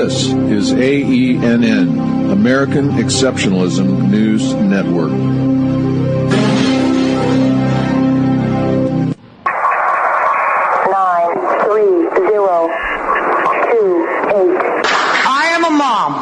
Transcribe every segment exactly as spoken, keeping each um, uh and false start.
This is A E N N, American Exceptionalism News Network. Nine, three, zero, two, eight. I am a mom,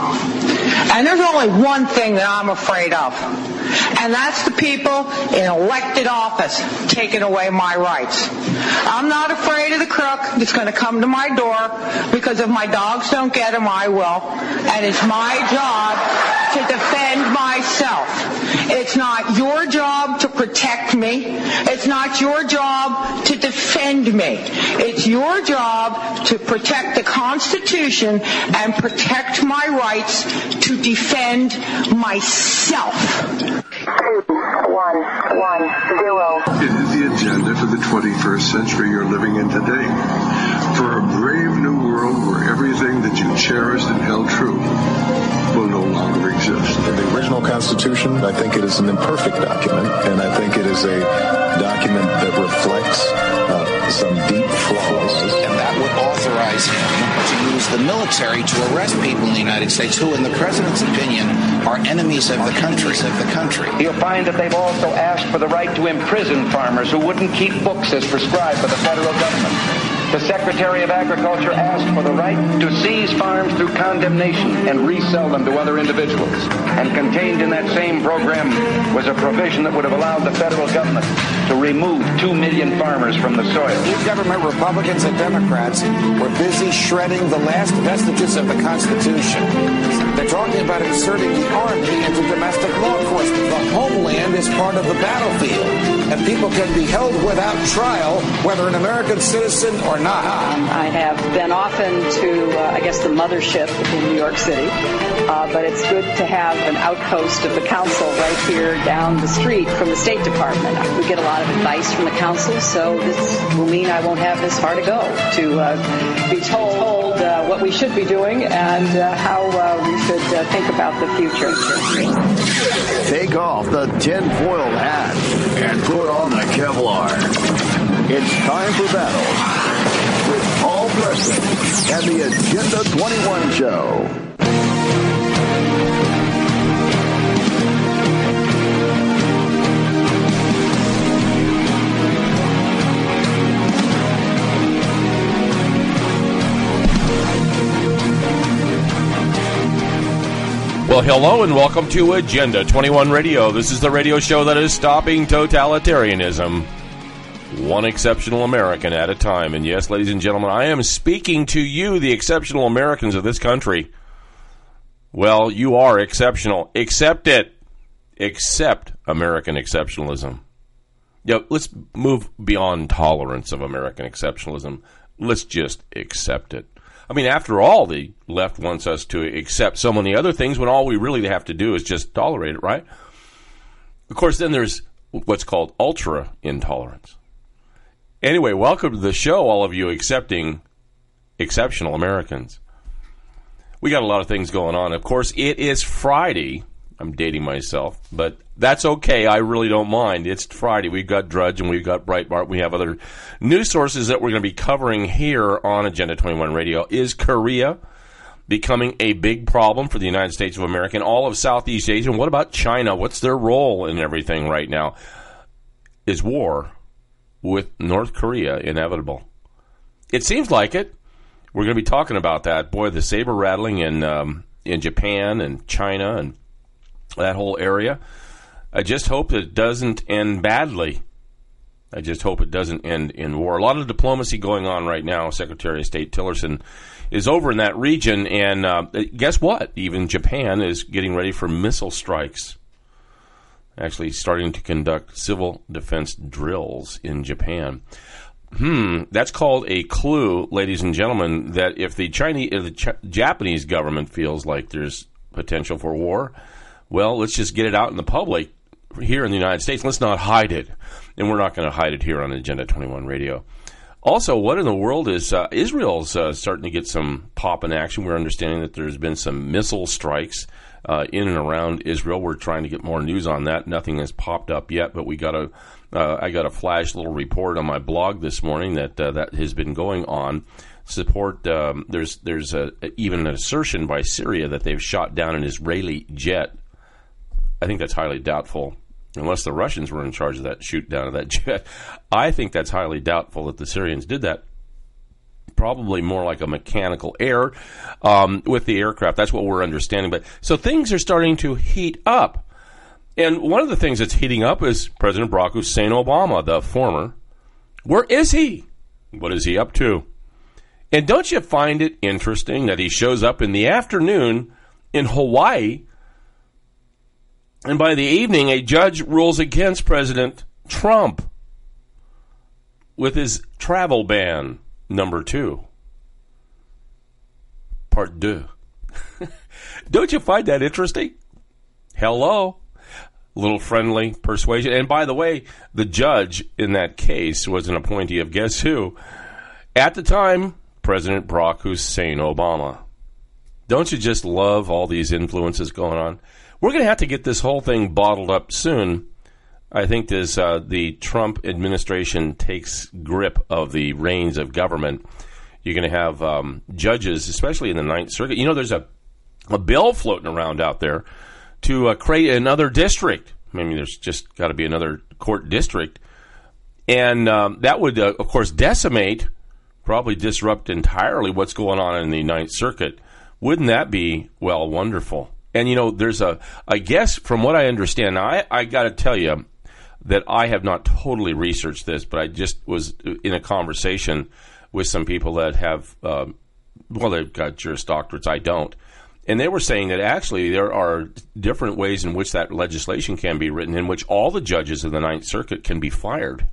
and there's only one thing that I'm afraid of, and that's the people in elected office taking away my rights. I'm not afraid of the crook that's going to come to my door, because if my dogs don't get him, I will. And it's my job to defend myself. It's not your job to protect me. It's not your job to defend me. It's your job to protect the Constitution and protect my rights to defend myself. Two, one, one, zero. It is the agenda for the twenty-first century you're living in today. For a brave new world where everything that you cherished and held true will no longer exist. In the original Constitution, I think it is an imperfect document, and I think it is a document that reflects uh, some deep flaws. And that would authorize him to use the military to arrest people in the United States who, in the president's opinion, are enemies of the country. Of the country. You'll find that they've also asked for the right to imprison farmers who wouldn't keep books as prescribed by the federal government. The Secretary of Agriculture asked for the right to seize farms through condemnation and resell them to other individuals. And contained in that same program was a provision that would have allowed the federal government to remove two million farmers from the soil. New government, Republicans and Democrats, were busy shredding the last vestiges of the Constitution. They're talking about inserting the Army into domestic law enforcement. The homeland is part of the battlefield, and people can be held without trial, whether an American citizen or not. Um, I have been often to, uh, I guess, the mothership in New York City, uh, but it's good to have an outpost of the council right here down the street from the State Department. We get a lot of advice from the council, so this will mean I won't have this far to go to uh, be told uh, what we should be doing and uh, how uh, we should uh, think about the future. Take off the tinfoil hat and put on the Kevlar. It's time for battle with Paul Preston and the Agenda twenty-one Show. Well, hello and welcome to Agenda twenty-one Radio. This is the radio show that is stopping totalitarianism, one exceptional American at a time. And yes, ladies and gentlemen, I am speaking to you, the exceptional Americans of this country. Well, you are exceptional. Accept it. Accept American exceptionalism. Yeah, let's move beyond tolerance of American exceptionalism. Let's just accept it. I mean, after all, the left wants us to accept so many other things when all we really have to do is just tolerate it, right? Of course, then there's what's called ultra intolerance. Anyway, welcome to the show, all of you accepting exceptional Americans. We got a lot of things going on. Of course, it is Friday. I'm dating myself, but that's okay. I really don't mind. It's Friday. We've got Drudge and we've got Breitbart. We have other news sources that we're going to be covering here on Agenda twenty-one Radio. Is Korea becoming a big problem for the United States of America and all of Southeast Asia? And what about China? What's their role in everything right now? Is war with North Korea inevitable? It seems like it. We're going to be talking about that. Boy, the saber rattling in um, in Japan and China and that whole area. I just hope it doesn't end badly. I just hope it doesn't end in war. A lot of diplomacy going on right now. Secretary of State Tillerson is over in that region, and uh, guess what? Even Japan is getting ready for missile strikes. Actually starting to conduct civil defense drills in Japan. Hmm, that's called a clue, ladies and gentlemen, that if the Chinese, if the Ch- Japanese government feels like there's potential for war, well, let's just get it out in the public here in the United States. Let's not hide it. And we're not going to hide it here on Agenda twenty-one Radio. Also, what in the world is uh, Israel's uh, starting to get some pop in action? We're understanding that there's been some missile strikes uh, in and around Israel. We're trying to get more news on that. Nothing has popped up yet, but we got a, uh, I got a flash little report on my blog this morning that uh, that has been going on. support. Um, there's there's a, even an assertion by Syria that they've shot down an Israeli jet. I think that's highly doubtful, unless the Russians were in charge of that shoot down of that jet. I think that's highly doubtful that the Syrians did that. Probably more like a mechanical error um, with the aircraft. That's what we're understanding. But so things are starting to heat up. And one of the things that's heating up is President Barack Hussein Obama, the former. Where is he? What is he up to? And don't you find it interesting that he shows up in the afternoon in Hawaii, and by the evening a judge rules against President Trump with his travel ban number two. Part deux. Don't you find that interesting? Hello? Little friendly persuasion. And by the way, the judge in that case was an appointee of guess who? At the time, President Barack Hussein Obama. Don't you just love all these influences going on? We're going to have to get this whole thing bottled up soon. I think as uh, the Trump administration takes grip of the reins of government, you're going to have um, judges, especially in the Ninth Circuit. You know, there's a, a bill floating around out there to uh, create another district. I mean, there's just got to be another court district. And um, that would, uh, of course, decimate, probably disrupt entirely what's going on in the Ninth Circuit. Wouldn't that be, well, wonderful? And, you know, there's a, I guess, from what I understand, now I, I got to tell you that I have not totally researched this, but I just was in a conversation with some people that have, um, well, they've got Juris Doctorates, I don't. And they were saying that actually there are different ways in which that legislation can be written in which all the judges of the Ninth Circuit can be fired.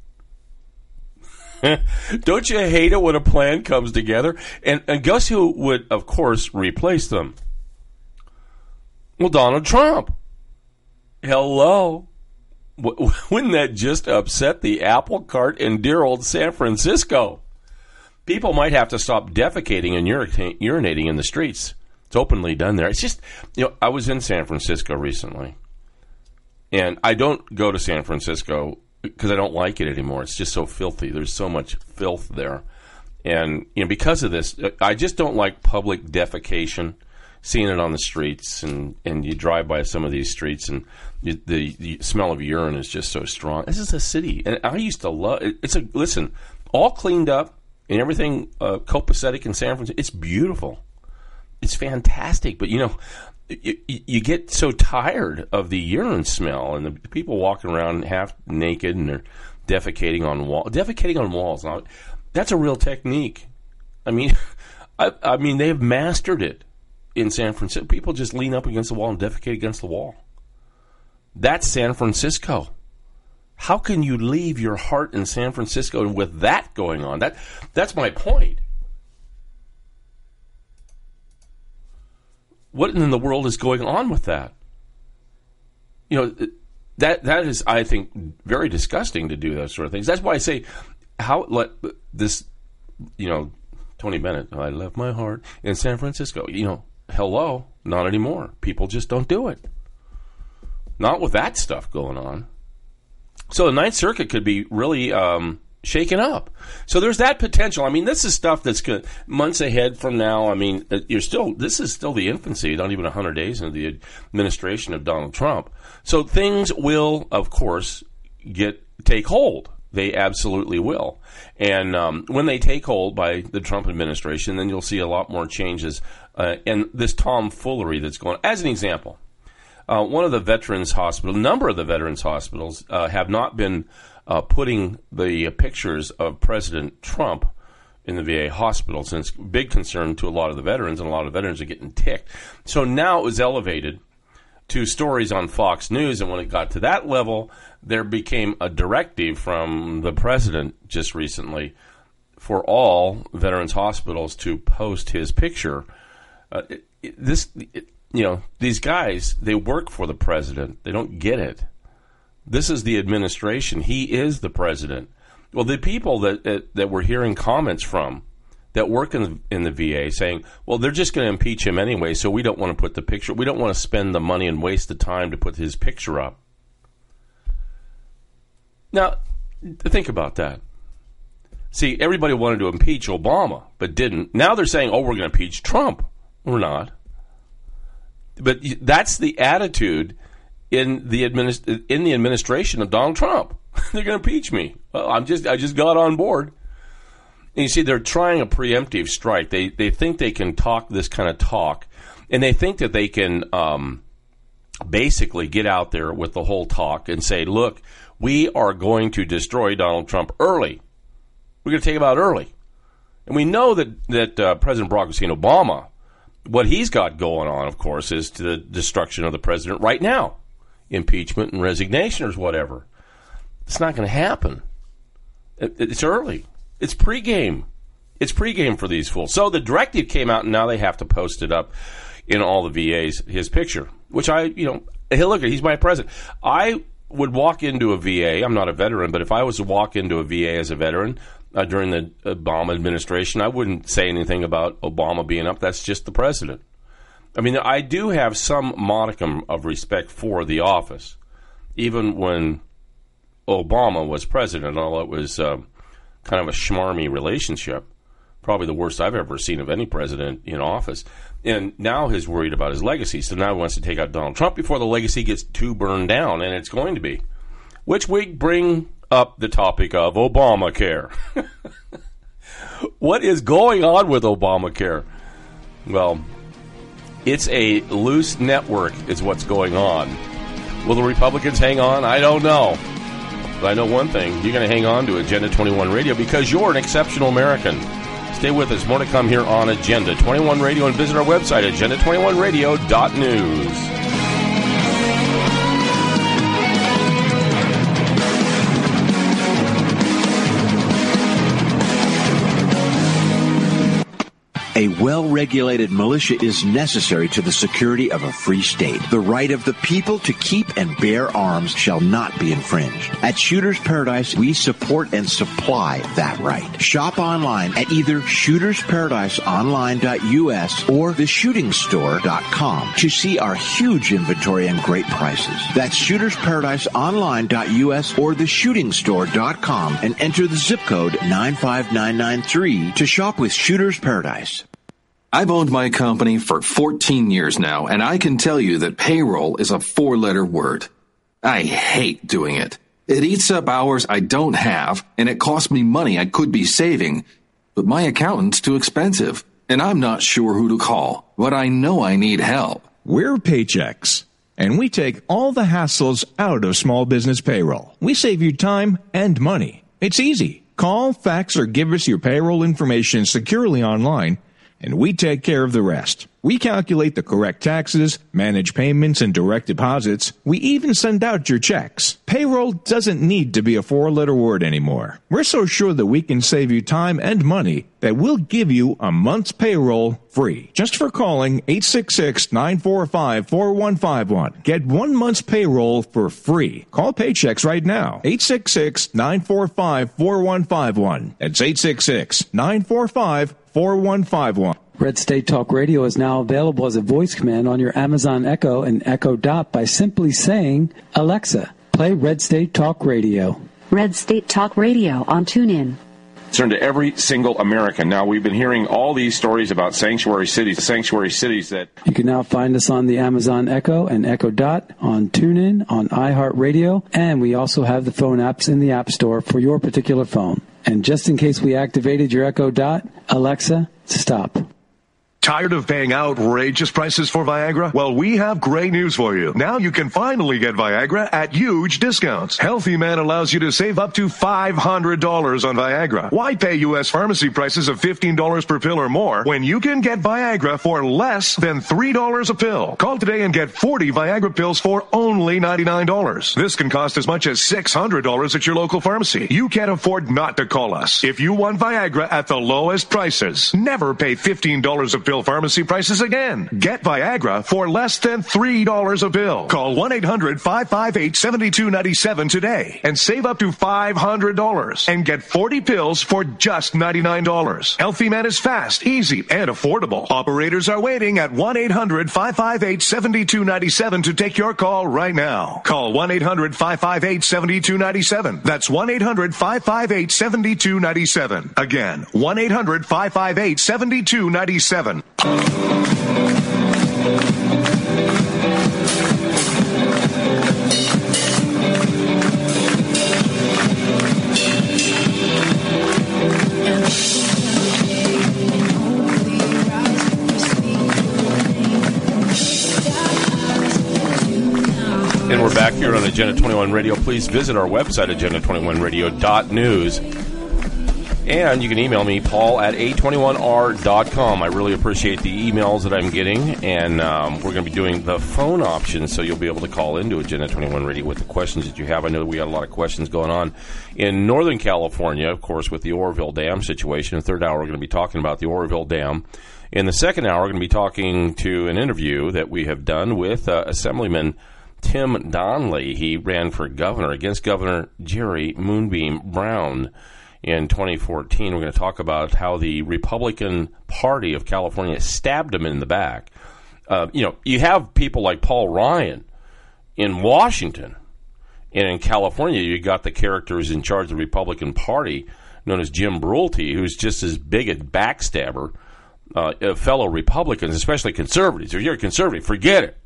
Don't you hate it when a plan comes together? And, and guess who would, of course, replace them? Well, Donald Trump. Hello. W- wouldn't that just upset the apple cart in dear old San Francisco? People might have to stop defecating and urinate, urinating in the streets. It's openly done there. It's just, you know, I was in San Francisco recently, and I don't go to San Francisco because I don't like it anymore. It's just so filthy. There's so much filth there. And, you know, because of this, I just don't like public defecation, seeing it on the streets, and, and you drive by some of these streets, and you, the, the smell of urine is just so strong. This is a city, and I used to love it. It's a, listen, all cleaned up and everything uh, copacetic in San Francisco. It's beautiful. It's fantastic, but, you know, you, you get so tired of the urine smell and the people walking around half naked and they're defecating on walls. Defecating on walls, now, that's a real technique. I mean, I, I mean, they've mastered it in San Francisco. People just lean up against the wall and defecate against the wall. That's San Francisco. How can you leave your heart in San Francisco with that going on? That that's my point. What in the world is going on with that? You know, that that is, I think, very disgusting to do those sort of things. That's why I say, how let this, you know, Tony Bennett, I left my heart in San Francisco. You know, hello, not anymore. People just don't do it. Not with that stuff going on. So the Ninth Circuit could be really um, shaken up. So there's that potential. I mean, this is stuff that's good. Months ahead from now. I mean, you're still. This is still the infancy. Not even one hundred days into the administration of Donald Trump. So things will, of course, get take hold. They absolutely will. And um, when they take hold by the Trump administration, then you'll see a lot more changes. Uh, and this tomfoolery that's going on. As an example, uh, one of the veterans hospitals, a number of the veterans hospitals uh, have not been uh, putting the pictures of President Trump in the V A hospitals. And it's a big concern to a lot of the veterans, and a lot of veterans are getting ticked. So now it was elevated to stories on Fox News, and when it got to that level, there became a directive from the president just recently for all veterans hospitals to post his picture. Uh, it, it, this, it, you know, these guys, they work for the president. They don't get it. This is the administration. He is the president. Well, the people that that, that we're hearing comments from that work in the, in the V A saying, well, they're just going to impeach him anyway, so we don't want to put the picture, we don't want to spend the money and waste the time to put his picture up. Now, think about that. See, everybody wanted to impeach Obama, but didn't. Now they're saying, oh, we're going to impeach Trump. We're not. But that's the attitude in the administ- in the administration of Donald Trump. They're going to impeach me. Well, I'm just I just got on board. And you see, they're trying a preemptive strike. They they think they can talk this kind of talk, and they think that they can um, basically get out there with the whole talk and say, look, we are going to destroy Donald Trump early. We're going to take him out early. And we know that, that uh, President Barack Hussein Obama, what he's got going on, of course, is to the destruction of the president right now. Impeachment and resignation or whatever. It's not going to happen. It, it's early. It's pregame. It's pregame for these fools. So the directive came out, and now they have to post it up in all the V As, his picture, which I, you know, hey, look, he's my president. I would walk into a V A. I'm not a veteran, but if I was to walk into a V A as a veteran uh, during the Obama administration, I wouldn't say anything about Obama being up. That's just the president. I mean, I do have some modicum of respect for the office, even when Obama was president, although it was uh, kind of a schmarmy relationship, probably the worst I've ever seen of any president in office. And now he's worried about his legacy, so now he wants to take out Donald Trump before the legacy gets too burned down, and it's going to be. Which we bring up the topic of Obamacare. What is going on with Obamacare? Well, it's a loose network is what's going on. Will the Republicans hang on? I don't know. But I know one thing. You're going to hang on to Agenda twenty-one Radio because you're an exceptional American. Stay with us. More to come here on Agenda twenty-one Radio, and visit our website, agenda twenty-one radio dot news. A well-regulated militia is necessary to the security of a free state. The right of the people to keep and bear arms shall not be infringed. At Shooter's Paradise, we support and supply that right. Shop online at either shooters paradise online dot u s or the shooting store dot com to see our huge inventory and great prices. That's shooters paradise online dot u s or the shooting store dot com and enter the zip code nine five nine nine three to shop with Shooter's Paradise. I've owned my company for fourteen years now, and I can tell you that payroll is a four-letter word. I hate doing it. It eats up hours I don't have, and it costs me money I could be saving. But my accountant's too expensive, and I'm not sure who to call, but I know I need help. We're Paychex, and we take all the hassles out of small business payroll. We save you time and money. It's easy. Call, fax, or give us your payroll information securely online, and we take care of the rest. We calculate the correct taxes, manage payments and direct deposits. We even send out your checks. Payroll doesn't need to be a four-letter word anymore. We're so sure that we can save you time and money that we'll give you a month's payroll free. Just for calling eight six six, nine four five, four one five one. Get one month's payroll for free. Call Paychex right now. eight six six, nine four five, four one five one. That's eight six six, nine four five, four one five one. Red State Talk Radio is now available as a voice command on your Amazon Echo and Echo Dot by simply saying, Alexa, play Red State Talk Radio. Red State Talk Radio on TuneIn. Concern to every single American. Now, we've been hearing all these stories about sanctuary cities, sanctuary cities that... You can now find us on the Amazon Echo and Echo Dot, on TuneIn, on iHeartRadio, and we also have the phone apps in the App Store for your particular phone. And just in case we activated your Echo Dot, Alexa, stop. Tired of paying outrageous prices for Viagra? Well, we have great news for you. Now you can finally get Viagra at huge discounts. Healthy Man allows you to save up to five hundred dollars on Viagra. Why pay U S pharmacy prices of fifteen dollars per pill or more when you can get Viagra for less than three dollars a pill? Call today and get forty Viagra pills for only ninety-nine dollars. This can cost as much as six hundred dollars at your local pharmacy. You can't afford not to call us. If you want Viagra at the lowest prices, never pay fifteen dollars a pill real pharmacy prices again. Get Viagra for less than three dollars a pill. Call one eight hundred five five eight seven two nine seven today and save up to five hundred dollars and get forty pills for just ninety-nine dollars. Healthy Man is fast, easy, and affordable. Operators are waiting at one eight hundred five five eight seven two nine seven to take your call right now. Call one eight hundred five five eight seven two nine seven. That's one eight hundred five five eight seven two nine seven. Again, one eight hundred five five eight seven two nine seven. And we're back here on Agenda twenty-one Radio. Please visit our website, agenda twenty-one radio dot news. And you can email me, paul at a twenty-one r dot com. I really appreciate the emails that I'm getting. And um, we're going to be doing the phone option, so you'll be able to call into Agenda twenty-one Radio with the questions that you have. I know we got a lot of questions going on in Northern California, of course, with the Oroville Dam situation. In the third hour, we're going to be talking about the Oroville Dam. In the second hour, we're going to be talking to an interview that we have done with uh, Assemblyman Tim Donnelly. He ran for governor against Governor Jerry Moonbeam Brown in twenty fourteen. We're going to talk about how the Republican Party of California stabbed him in the back. Uh, you know, you have people like Paul Ryan in Washington, and in California, you got the characters in charge of the Republican Party, known as Jim Brulte, who's just as big a backstabber uh, of fellow Republicans, especially conservatives. If you're a conservative, forget it.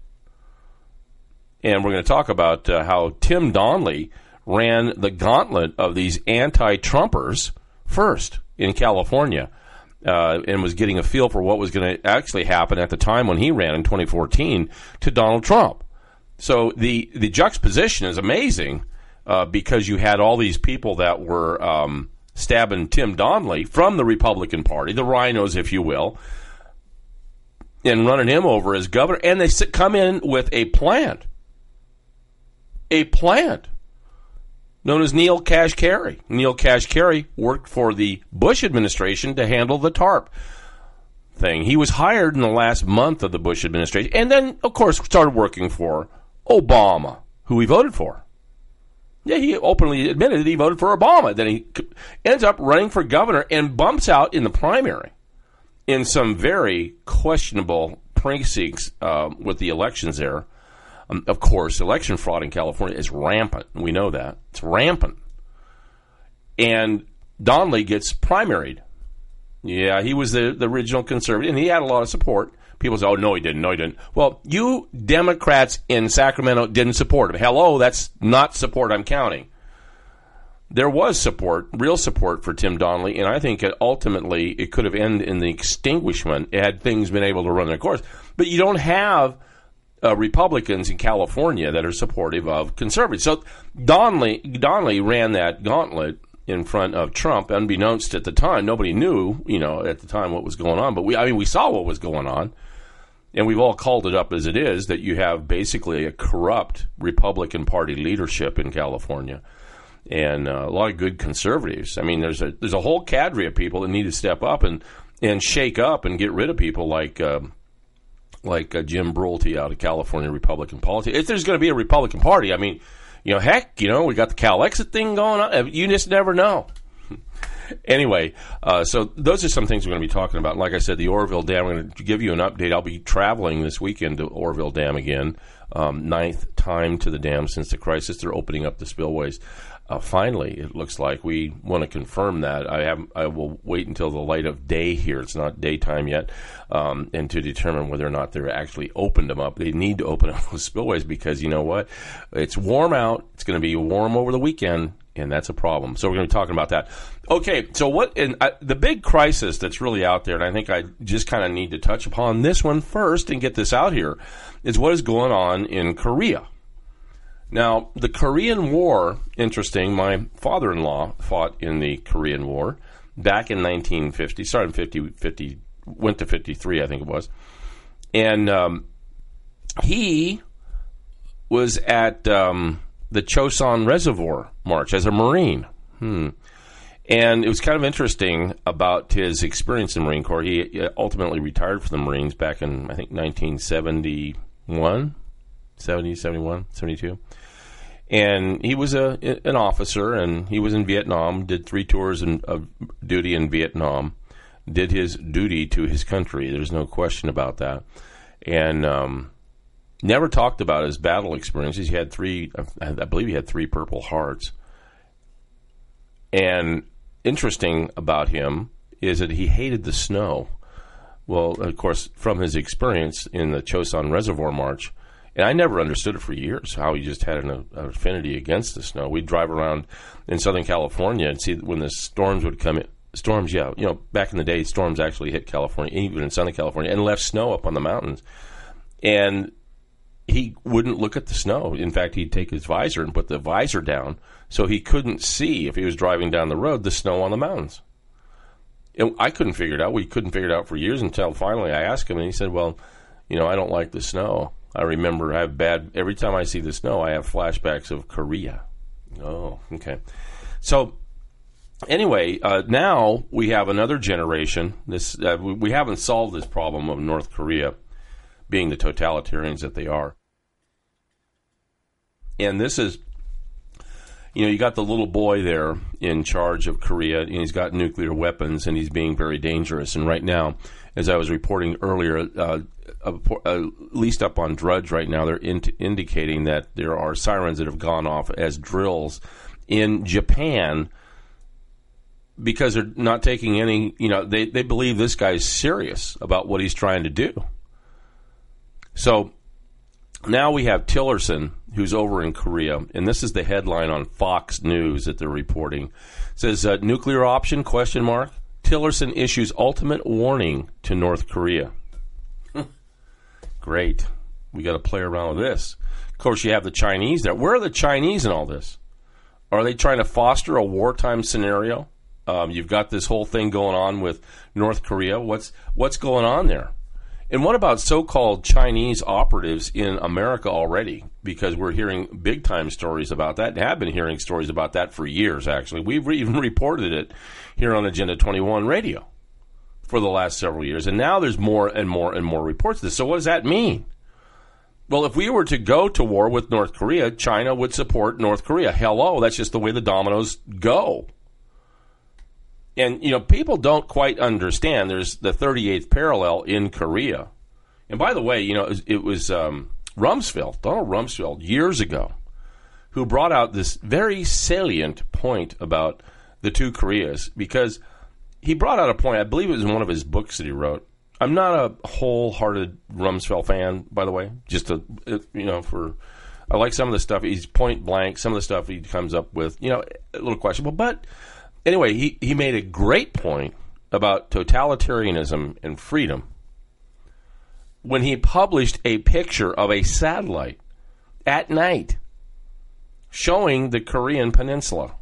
And we're going to talk about uh, how Tim Donnelly ran the gauntlet of these anti-Trumpers first in California uh, and was getting a feel for what was going to actually happen at the time when he ran in twenty fourteen to Donald Trump. So the, the juxtaposition is amazing uh, because you had all these people that were um, stabbing Tim Donnelly from the Republican Party, the rhinos, if you will, and running him over as governor. And they come in with a plant. A plant known as Neil Kashkari. Neil Kashkari worked for the Bush administration to handle the TARP thing. He was hired in the last month of the Bush administration and then, of course, started working for Obama, who he voted for. Yeah, he openly admitted that he voted for Obama. Then he ends up running for governor and bumps out in the primary in some very questionable precincts uh, with the elections there. Um, of course, election fraud in California is rampant. We know that. It's rampant. And Donnelly gets primaried. Yeah, he was the, the original conservative, and he had a lot of support. People say, oh, no, he didn't. No, he didn't. Well, you Democrats in Sacramento didn't support him. Hello, that's not support I'm counting. There was support, real support for Tim Donnelly, and I think it ultimately it could have ended in the extinguishment had things been able to run their course. But you don't have Uh, Republicans in California that are supportive of conservatives. So Donnelly, Donnelly ran that gauntlet in front of Trump, unbeknownst at the time. Nobody knew, you know, at the time what was going on. But we, I mean, we saw what was going on, and we've all called it up as it is, that you have basically a corrupt Republican Party leadership in California, and uh, a lot of good conservatives. I mean, there's a there's a whole cadre of people that need to step up and and shake up and get rid of people like. Um, like uh, Jim Brulte out of California Republican politics. If there's going to be a Republican Party, I mean, you know, heck, you know, we got the Cal Exit thing going on. You just never know. Anyway, uh, so those are some things we're going to be talking about. Like I said, the Oroville Dam, we're going to give you an update. I'll be traveling this weekend to Oroville Dam again, um, ninth time to the dam since the crisis. They're opening up the spillways. Uh, finally, it looks like we want to confirm that. I have. I will wait until the light of day here. It's not daytime yet, um, and to determine whether or not they're actually opened them up. They need to open up those spillways because you know what? It's warm out. It's going to be warm over the weekend, and that's a problem. So we're going to be talking about that. Okay, so what? And uh, the big crisis that's really out there, and I think I just kind of need to touch upon this one first and get this out here, is what is going on in Korea. Now, the Korean War, interesting, my father-in-law fought in the Korean War back in nineteen fifty, started in fifty, fifty, went to fifty-three, I think it was. And um, he was at um, the Chosun Reservoir March as a Marine. Hmm. And it was kind of interesting about his experience in the Marine Corps. He ultimately retired from the Marines back in, I think, nineteen seventy-one, seventy, seventy-one, seventy-two. And he was a an officer, and he was in Vietnam, did three tours in, of duty in Vietnam, did his duty to his country. There's no question about that. And um, never talked about his battle experiences. He had three, I believe he had three Purple Hearts. And interesting about him is that he hated the snow. Well, of course, from his experience in the Chosin Reservoir March, and I never understood it for years, how he just had an, an affinity against the snow. We'd drive around in Southern California and see when the storms would come in. Storms, yeah. You know, back in the day, storms actually hit California, even in Southern California, and left snow up on the mountains. And he wouldn't look at the snow. In fact, he'd take his visor and put the visor down so he couldn't see, if he was driving down the road, the snow on the mountains. And I couldn't figure it out. We couldn't figure it out for years until finally I asked him, and he said, well, you know, I don't like the snow. I remember I have bad, every time I see the snow, I have flashbacks of Korea. Oh, okay. So, anyway, uh, now we have another generation. This uh, we, we haven't solved this problem of North Korea being the totalitarians that they are. And this is, you know, you got the little boy there in charge of Korea, and he's got nuclear weapons, and he's being very dangerous. And right now, as I was reporting earlier, uh, uh, uh, at least up on Drudge right now, they're in- indicating that there are sirens that have gone off as drills in Japan because they're not taking any, you know, they, they believe this guy's serious about what he's trying to do. So now we have Tillerson, who's over in Korea, and this is the headline on Fox News that they're reporting. It says, uh, nuclear option, question mark. Tillerson issues ultimate warning to North Korea. Great. We got to play around with this. Of course, you have the Chinese there. Where are the Chinese in all this? Are they trying to foster a wartime scenario? Um, you've got this whole thing going on with North Korea. What's what's going on there? And what about so-called Chinese operatives in America already? Because we're hearing big-time stories about that, and have been hearing stories about that for years, actually. We've even reported it here on Agenda twenty-one Radio for the last several years. And now there's more and more and more reports of this. So what does that mean? Well, if we were to go to war with North Korea, China would support North Korea. Hello, that's just the way the dominoes go. And, you know, people don't quite understand there's the thirty-eighth parallel in Korea. And by the way, you know, it was, it was um, Rumsfeld, Donald Rumsfeld, years ago, who brought out this very salient point about the two Koreas, because he brought out a point, I believe it was in one of his books that he wrote. I'm not a wholehearted Rumsfeld fan, by the way, just to, you know, for, I like some of the stuff, he's point blank, some of the stuff he comes up with, you know, a little questionable, but anyway, he, he made a great point about totalitarianism and freedom when he published a picture of a satellite at night showing the Korean peninsula.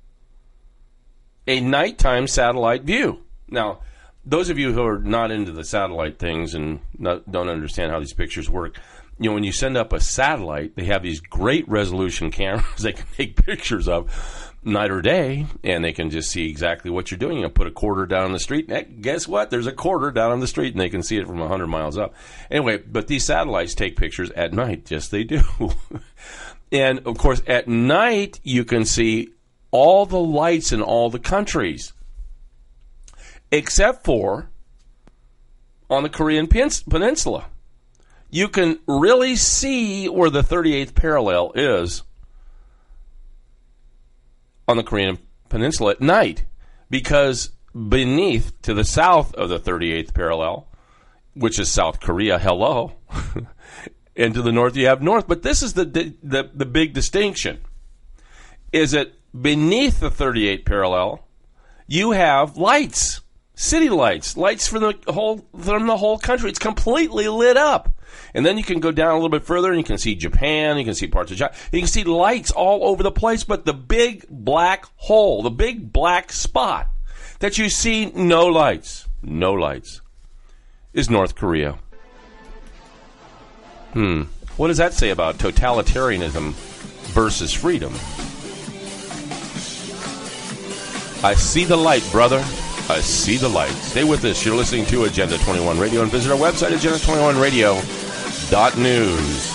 A nighttime satellite view. Now, those of you who are not into the satellite things and not, don't understand how these pictures work, you know, when you send up a satellite, they have these great resolution cameras they can take pictures of night or day, and they can just see exactly what you're doing. You know, put a quarter down on the street, and guess what? There's a quarter down on the street, and they can see it from one hundred miles up. Anyway, but these satellites take pictures at night. Yes, they do. And, of course, at night, you can see all the lights in all the countries, except for on the Korean Peninsula. You can really see where the thirty-eighth parallel is on the Korean Peninsula at night, because beneath, to the south of the thirty-eighth parallel, which is South Korea, hello, and to the north you have north. But this is the the, the big distinction, is that beneath the thirty-eighth parallel, you have lights, city lights, lights from the whole from the whole country. It's completely lit up. And then you can go down a little bit further, and you can see Japan, you can see parts of China. You can see lights all over the place, but the big black hole, the big black spot that you see no lights, no lights, is North Korea. Hmm. What does that say about totalitarianism versus freedom? I see the light, brother. I see the light. Stay with us. You're listening to Agenda twenty-one Radio, and visit our website, agenda twenty-one radio dot news.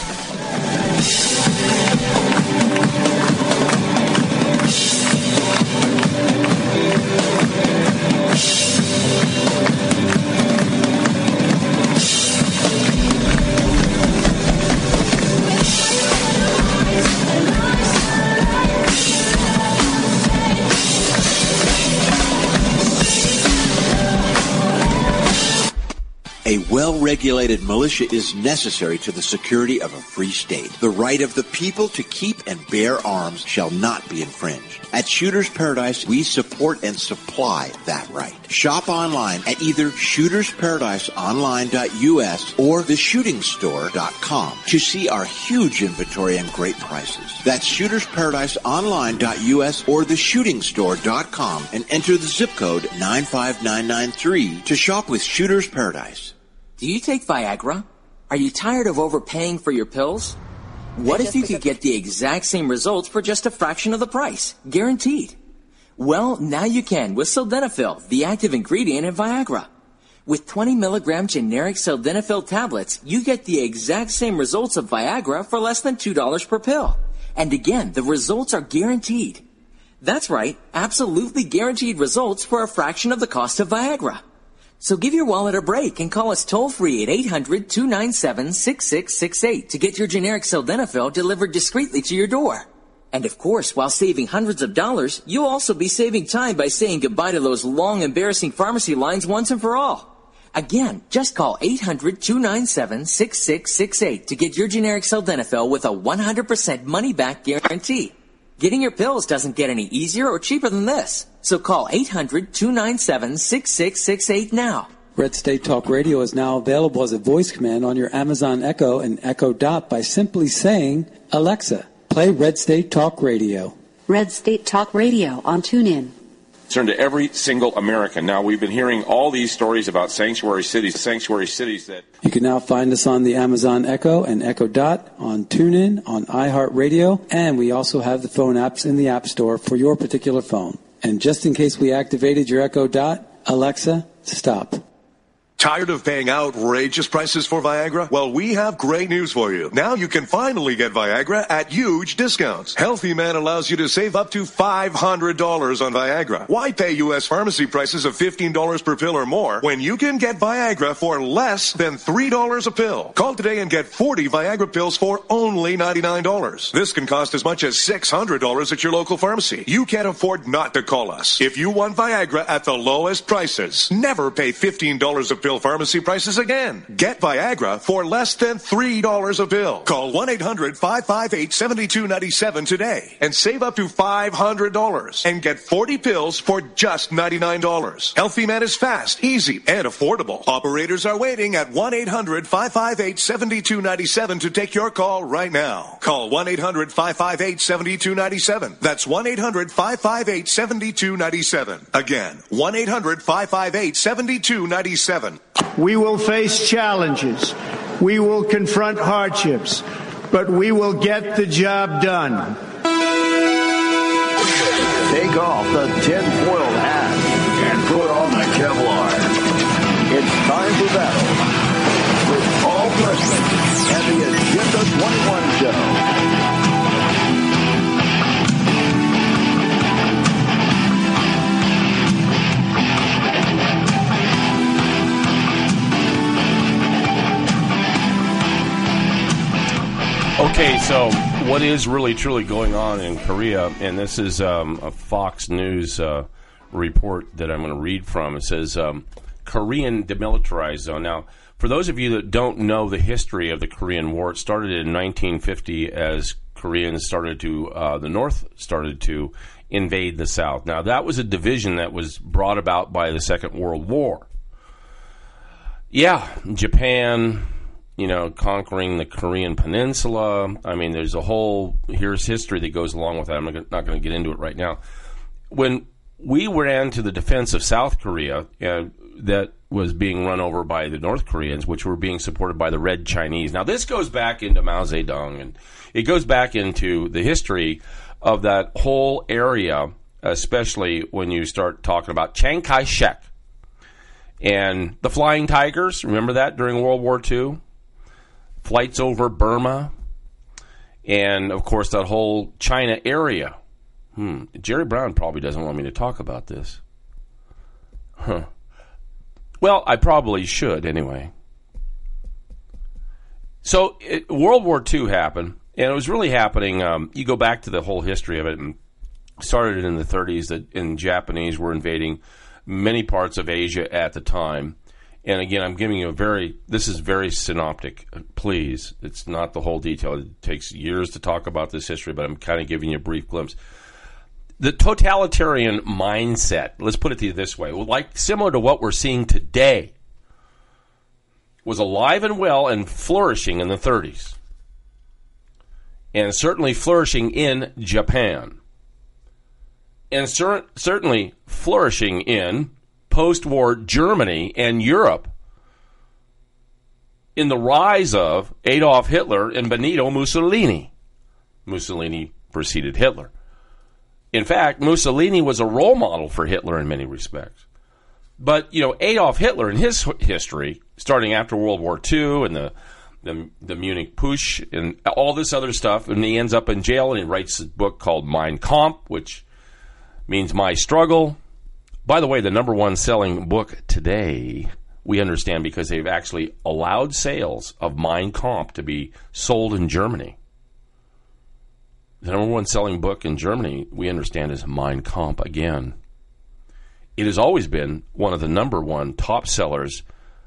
A well-regulated militia is necessary to the security of a free state. The right of the people to keep and bear arms shall not be infringed. At Shooters Paradise, we support and supply that right. Shop online at either shooters paradise online dot u s or the shooting store dot com to see our huge inventory and great prices. That's shooters paradise online dot u s or the shooting store dot com and enter the zip code nine five nine nine three to shop with Shooters Paradise. Do you take Viagra? Are you tired of overpaying for your pills? What if you could get the exact same results for just a fraction of the price? Guaranteed. Well, now you can with Sildenafil, the active ingredient in Viagra. With twenty milligram generic Sildenafil tablets, you get the exact same results of Viagra for less than two dollars per pill. And again, the results are guaranteed. That's right, absolutely guaranteed results for a fraction of the cost of Viagra. So give your wallet a break and call us toll-free at eight hundred, two nine seven, six six six eight to get your generic Sildenafil delivered discreetly to your door. And of course, while saving hundreds of dollars, you'll also be saving time by saying goodbye to those long, embarrassing pharmacy lines once and for all. Again, just call eight hundred, two nine seven, six six six eight to get your generic Sildenafil with a one hundred percent money-back guarantee. Getting your pills doesn't get any easier or cheaper than this. So call eight hundred, two nine seven, six six six eight now. Red State Talk Radio is now available as a voice command on your Amazon Echo and Echo Dot by simply saying, Alexa, play Red State Talk Radio. Red State Talk Radio on TuneIn. Turn to every single American. Now, we've been hearing all these stories about sanctuary cities, sanctuary cities that... You can now find us on the Amazon Echo and Echo Dot, on TuneIn, on iHeartRadio, and we also have the phone apps in the App Store for your particular phone. And just in case we activated your Echo Dot, Alexa, stop. Tired of paying outrageous prices for Viagra? Well, we have great news for you. Now you can finally get Viagra at huge discounts. Healthy Man allows you to save up to five hundred dollars on Viagra. Why pay U S pharmacy prices of fifteen dollars per pill or more when you can get Viagra for less than three dollars a pill? Call today and get forty Viagra pills for only ninety-nine dollars. This can cost as much as six hundred dollars at your local pharmacy. You can't afford not to call us. If you want Viagra at the lowest prices, never pay fifteen dollars a pill pharmacy prices again. Get Viagra for less than three dollars a pill. Call one eight hundred, five five eight, seven two nine seven today and save up to five hundred dollars and get forty pills for just ninety-nine dollars. Healthy Man is fast, easy, and affordable. Operators are waiting at one eight hundred, five five eight, seven two nine seven to take your call right now. Call one eight hundred, five five eight, seven two nine seven. That's one eight hundred, five five eight, seven two nine seven. Again, one eight hundred, five five eight, seven two nine seven. We will face challenges. We will confront hardships, but we will get the job done. Take off the tinfoil hat and put on the Kevlar. It's time for battle with Paul Preston and the Agenda twenty-one Show. Okay, so what is really truly going on in Korea, and this is um, a Fox News uh, report that I'm going to read from. It says, um, Korean demilitarized zone. Now, for those of you that don't know the history of the Korean War, it started in nineteen fifty as Koreans started to, uh, the North started to invade the South. Now, that was a division that was brought about by the Second World War. Yeah, Japan... you know, conquering the Korean Peninsula. I mean, there's a whole, here's history that goes along with that. I'm not going to get into it right now. When we ran to the defense of South Korea, uh, that was being run over by the North Koreans, which were being supported by the Red Chinese. Now, this goes back into Mao Zedong, and it goes back into the history of that whole area especially when you start talking about Chiang Kai-shek and the Flying Tigers. Remember that during World War Two? Flights over Burma, and, of course, that whole China area. Hmm. Jerry Brown probably doesn't want me to talk about this. Huh. Well, I probably should anyway. So it, World War Two happened, and it was really happening. Um, you go back to the whole history of it, and started in the thirties that in Japanese were invading many parts of Asia at the time. And again, I'm giving you a very, this is very synoptic. Please, it's not the whole detail. It takes years to talk about this history, but I'm kind of giving you a brief glimpse. The totalitarian mindset, let's put it this way, like similar to what we're seeing today, was alive and well and flourishing in the thirties. And certainly flourishing in Japan. And cer- certainly flourishing in post-war Germany and Europe in the rise of Adolf Hitler and Benito Mussolini. Mussolini preceded Hitler. In fact, Mussolini was a role model for Hitler in many respects. But, you know, Adolf Hitler in his history, starting after World War Two and the, the, the Munich Putsch and all this other stuff, and he ends up in jail and he writes a book called Mein Kampf, which means My Struggle. By the way, the number one selling book today, we understand because they've actually allowed sales of Mein Kampf to be sold in Germany. The number one selling book in Germany, we understand, is Mein Kampf again. It has always been one of the number one top sellers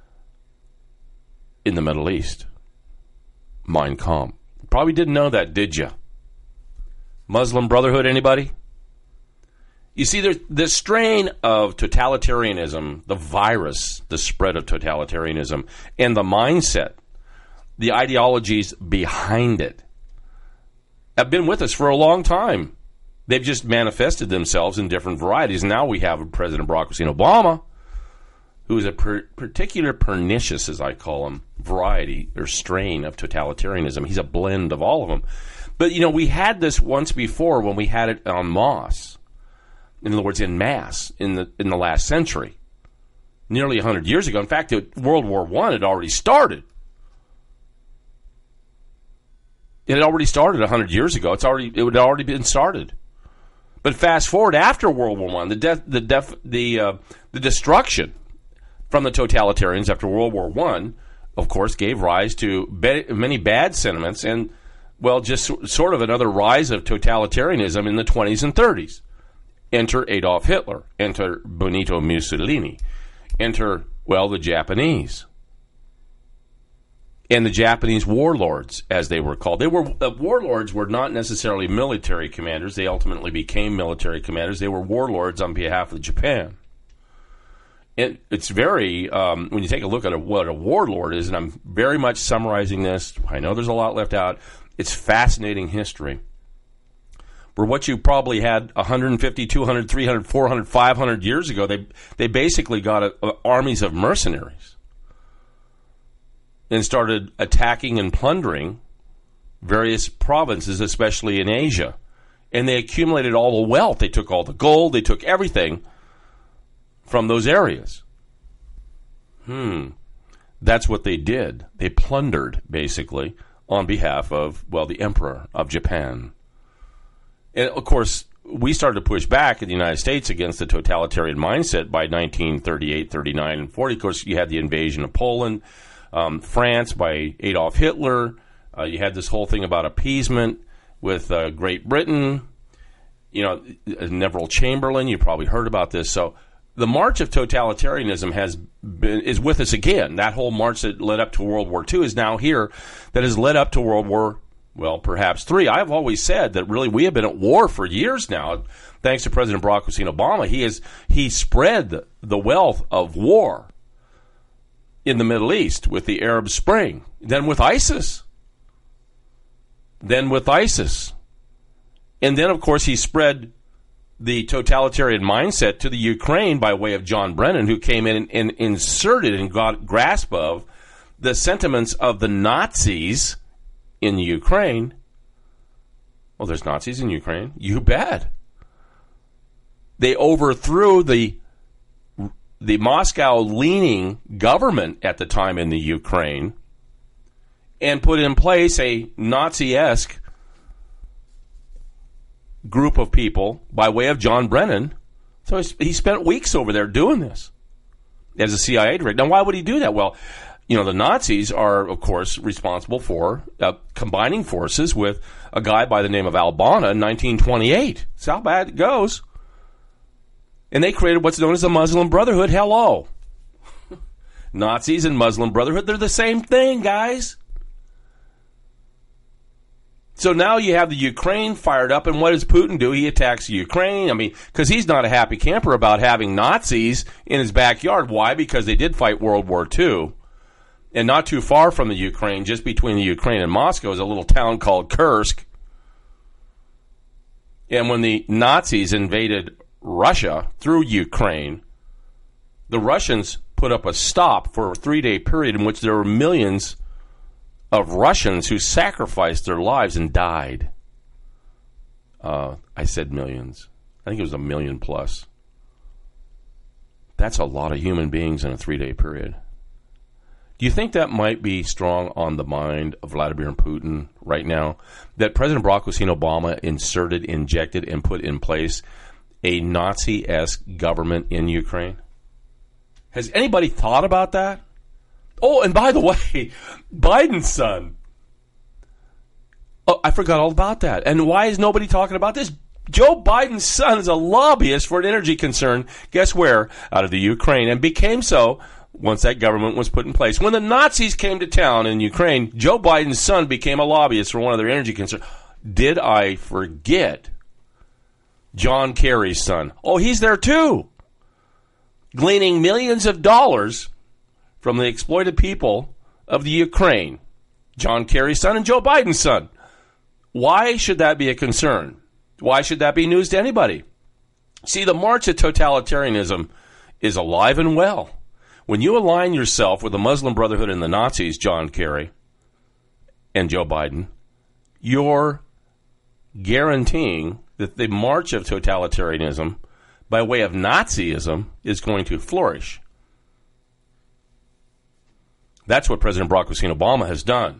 in the Middle East. Mein Kampf. Probably didn't know that, did you? Muslim Brotherhood, anybody? You see, there's this strain of totalitarianism, the virus, the spread of totalitarianism, and the mindset, the ideologies behind it, have been with us for a long time. They've just manifested themselves in different varieties. Now we have President Barack Hussein Obama, who is a per- particular pernicious, as I call him, variety or strain of totalitarianism. He's a blend of all of them. But, you know, we had this once before when we had it en masse. In other words, in mass, in the in the last century, nearly one hundred years ago. In fact, World War One had already started. It had already started one hundred years ago. It's already it had already been started. But fast forward after World War One, the death, the def, the uh, the destruction from the totalitarians after World War One, of course, gave rise to be- many bad sentiments and, well, just sort of another rise of totalitarianism in the twenties and thirties. Enter Adolf Hitler. Enter Benito Mussolini. Enter, well, the Japanese. And the Japanese warlords, as they were called. They were the warlords were not necessarily military commanders. They ultimately became military commanders. They were warlords on behalf of Japan. It, it's very, um, when you take a look at a, what a warlord is, and I'm very much summarizing this. I know there's a lot left out. It's fascinating history. For what you probably had one hundred fifty, two hundred, three hundred, four hundred, five hundred years ago, they they basically got a, a, armies of mercenaries and started attacking and plundering various provinces, especially in Asia. And they accumulated all the wealth. They took all the gold. They took everything from those areas. Hmm. That's what they did. They plundered, basically, on behalf of, well, the Emperor of Japan. And, of course, we started to push back in the United States against the totalitarian mindset by nineteen thirty-eight, thirty-nine, and forty. Of course, you had the invasion of Poland, um, France by Adolf Hitler. Uh, you had this whole thing about appeasement with uh, Great Britain. You know, Neville Chamberlain, you probably heard about this. So the march of totalitarianism has been, is with us again. That whole march that led up to World War Two is now here, that has led up to World War Well, perhaps three. I've always said that really we have been at war for years now. Thanks to President Barack Hussein Obama, he has he spread the wealth of war in the Middle East with the Arab Spring, then with ISIS, then with ISIS. And then, of course, he spread the totalitarian mindset to the Ukraine by way of John Brennan, who came in and, and inserted and got grasp of the sentiments of the Nazis in the Ukraine. Well, there's Nazis in Ukraine. You bet. They overthrew the the Moscow-leaning government at the time in the Ukraine and put in place a Nazi-esque group of people by way of John Brennan. So he spent weeks over there doing this as a C I A director. Now, why would he do that? Well, you know, the Nazis are, of course, responsible for uh, combining forces with a guy by the name of Al Bana in nineteen twenty-eight. That's how bad it goes. And they created what's known as the Muslim Brotherhood. Hello. Nazis and Muslim Brotherhood, they're the same thing, guys. So now you have the Ukraine fired up, and what does Putin do? He attacks Ukraine. I mean, because he's not a happy camper about having Nazis in his backyard. Why? Because they did fight World War Two. And not too far from the Ukraine, just between the Ukraine and Moscow, is a little town called Kursk. And when the Nazis invaded Russia through Ukraine, the Russians put up a stop for a three-day period in which there were millions of Russians who sacrificed their lives and died. Uh, I said millions. I think it was a million plus. That's a lot of human beings in a three-day period. Do you think that might be strong on the mind of Vladimir Putin right now? That President Barack Hussein Obama inserted, injected, and put in place a Nazi-esque government in Ukraine? Has anybody thought about that? Oh, and by the way, Biden's son. Oh, I forgot all about that. And why is nobody talking about this? Joe Biden's son is a lobbyist for an energy concern, guess where? Out of the Ukraine, and became so once that government was put in place. When the Nazis came to town in Ukraine, Joe Biden's son became a lobbyist for one of their energy concerns. Did I forget John Kerry's son? Oh, he's there too, gleaning millions of dollars from the exploited people of the Ukraine. John Kerry's son and Joe Biden's son. Why should that be a concern? Why should that be news to anybody? See, the march of totalitarianism is alive and well. When you align yourself with the Muslim Brotherhood and the Nazis, John Kerry and Joe Biden, you're guaranteeing that the march of totalitarianism by way of Nazism is going to flourish. That's what President Barack Hussein Obama has done.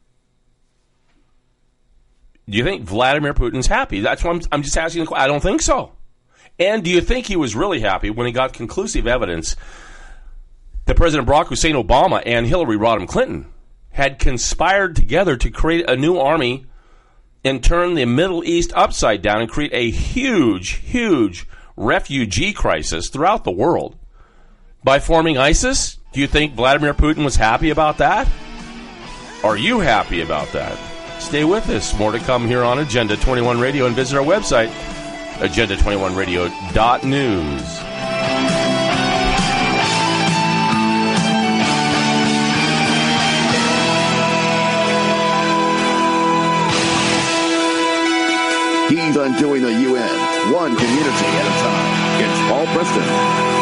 Do you think Vladimir Putin's happy? That's why I'm, I'm just asking the question. I don't think so. And do you think he was really happy when he got conclusive evidence that President Barack Hussein Obama and Hillary Rodham Clinton had conspired together to create a new army and turn the Middle East upside down and create a huge, huge refugee crisis throughout the world by forming ISIS? Do you think Vladimir Putin was happy about that? Are you happy about that? Stay with us. More to come here on Agenda twenty-one Radio, and visit our website, agenda twenty-one radio dot news. He's undoing the U N, one community at a time. It's Paul Preston.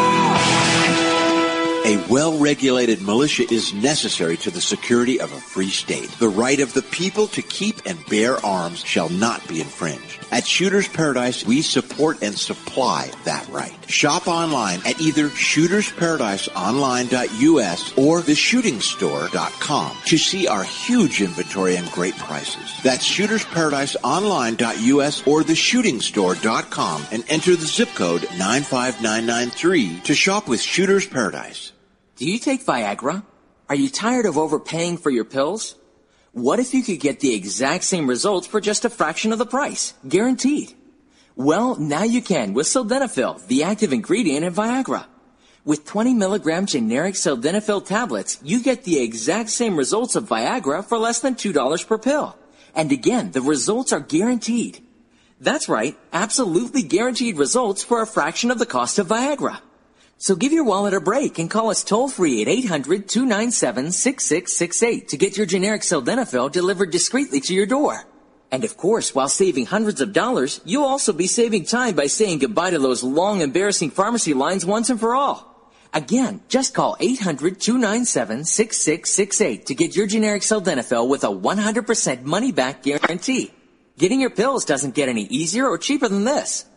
A well-regulated militia is necessary to the security of a free state. The right of the people to keep and bear arms shall not be infringed. At Shooters Paradise, we support and supply that right. Shop online at either shooters paradise online dot U S or the shooting store dot com to see our huge inventory and great prices. That's shooters paradise online dot U S or the shooting store dot com and enter the zip code nine five nine nine three to shop with Shooters Paradise. Do you take Viagra? Are you tired of overpaying for your pills? What if you could get the exact same results for just a fraction of the price? Guaranteed. Well, now you can with Sildenafil, the active ingredient in Viagra. With twenty milligram generic Sildenafil tablets, you get the exact same results of Viagra for less than two dollars per pill. And again, the results are guaranteed. That's right, absolutely guaranteed results for a fraction of the cost of Viagra. So give your wallet a break and call us toll-free at eight hundred, two nine seven, six six six eight to get your generic Sildenafil delivered discreetly to your door. And of course, while saving hundreds of dollars, you'll also be saving time by saying goodbye to those long, embarrassing pharmacy lines once and for all. Again, just call eight hundred, two nine seven, six six six eight to get your generic Sildenafil with a one hundred percent money-back guarantee. Getting your pills doesn't get any easier or cheaper than this.